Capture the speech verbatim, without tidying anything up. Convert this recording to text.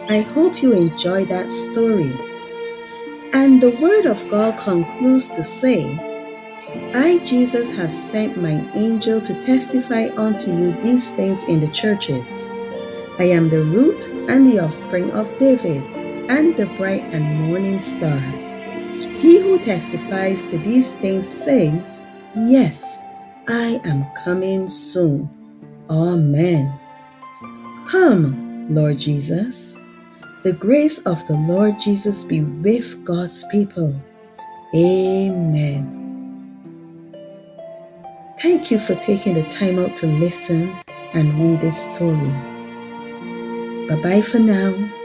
I hope you enjoy that story. And the Word of God concludes to say, I, Jesus, have sent mine angel to testify unto you these things in the churches. I am the root and the offspring of David, and the bright and morning star. He who testifies to these things says, Yes, I am coming soon. Amen. Come, Lord Jesus. The grace of the Lord Jesus be with God's people. Amen. Thank you for taking the time out to listen and read this story. Bye-bye for now.